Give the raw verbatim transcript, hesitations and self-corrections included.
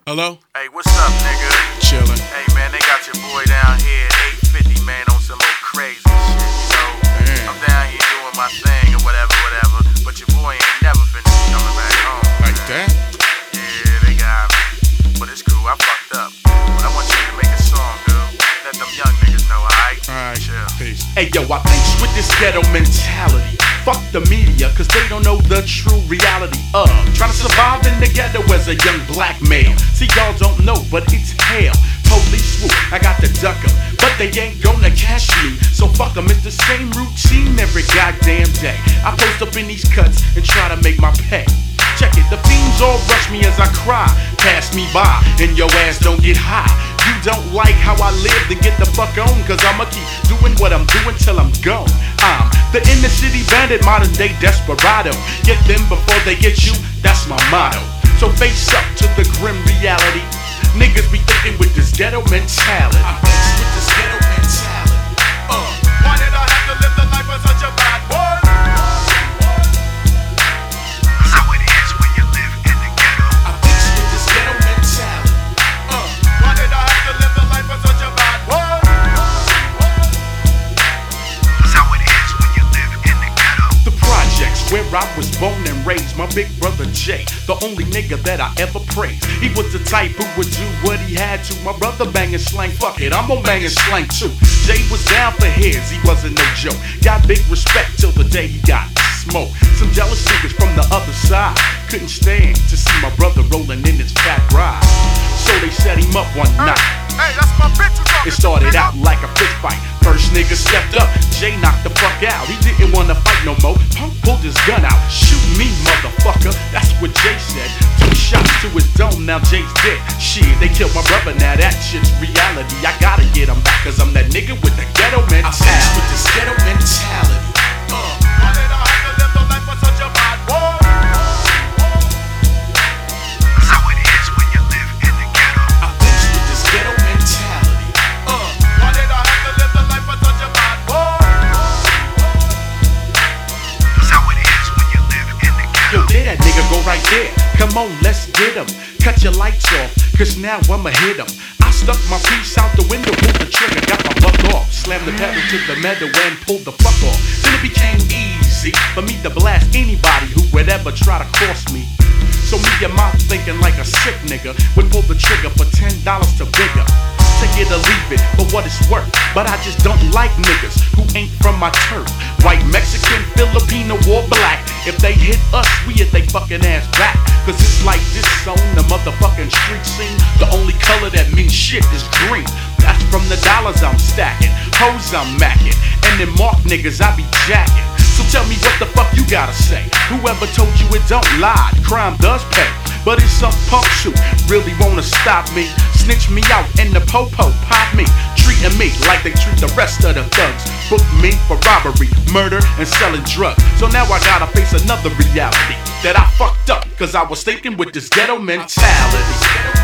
Hello? Hey, what's up, nigga? Chillin'. Hey, man, they got your boy down here at eight fifty, man, on some old crazy shit, you know? Damn. I'm down here doing my thing or whatever, whatever, but your boy ain't never finished coming back home. Like that? Yeah, they got me. But it's cool, I fucked up. But I want you to make a song, dude. Let them young niggas know, alright? Alright, Chill. peace. Hey yo, I think with this ghetto mentality. Fuck the media, cause they don't know the true reality of trying to survive in the ghetto as a young black male. See, y'all don't know, but it's hell. Police swoop, I got to duck 'em, but they ain't gonna catch me. So fuck 'em, it's the same routine every goddamn day. I post up in these cuts and try to make my pay. Check it, the fiends all rush me as I cry. Pass me by, and your ass don't get high. You don't like how I live, then get the fuck on, cause I'ma keep doing what I'm doing till I'm gone. I'm the inner city bandit, modern day desperado. Get them before they get you, that's my motto. So face up to the grim reality. Niggas be thinking with this ghetto mentality. I'm faced with this ghetto mentality. Uh, Why did I have to live the life of such a bad boy? That's how it is when you live in the ghetto. I'm faced with this ghetto mentality. Uh, Why did I have to live the life of such a bad boy? That's how it is when you live in the ghetto. The projects where I was born and raised. My big brother Jay, the only nigga that I ever praised. He was the type who would do what he had to. My brother banging slang, fuck it, I'm gon' bangin' slang too. Jay was down for his, he wasn't no joke. Got big respect till the day he got smoked. Some jealous niggas from the other side couldn't stand to see my brother rolling in his fat ride. So they set him up one night. Hey, that's my bitch you talking It started to, out like a fist fight. First nigga stepped up, Jay knocked the fuck out. He didn't wanna fight no more. Punk pulled his gun out. Shoot me, motherfucker. That's what Jay said. Two shots to his dome, now Jay's dead. Shit, they killed my brother, now that shit's reality. I gotta get him back, cause I'm that nigga with the ghetto I'm faced mentality. with this ghetto mentality. Uh, Why did I have to live the life of such a bad boy? That's how it is when you live in the ghetto. I'm faced with this ghetto mentality. Uh, Why did I have to live the life of such a bad boy? That's how it is when you live in the Yo, ghetto. there that nigga go right there. Come on, let's get him. Cut your lights off, cause now I'ma hit him. I stuck my piece out the window, pulled the trigger, got my buck off. Slammed the pedal to the meadow and pulled the fuck off. Then it became easy for me to blast anybody who would ever try to cross me. So me and my thinking like a sick nigga would pull the trigger for ten dollars to bigger. Take it or leave it for what it's worth. But I just don't like niggas who ain't from my turf. White, Mexican, Filipino, or black. If they hit us, we hit they fucking ass back. Cause it's like this on the motherfucking street scene. The only color that means shit is green. That's from the dollars I'm stacking, hoes I'm macking, and them mark niggas I be jacking. So tell me what the fuck you gotta say. Whoever told you it don't lie, crime does pay. But it's some punks who really wanna stop me. Snitch me out and the po-po pop me. Treating me like they treat the rest of the thugs. Book me for robbery, murder, and selling drugs. So now I gotta face another reality. That I fucked up, cause I was thinking with this ghetto mentality.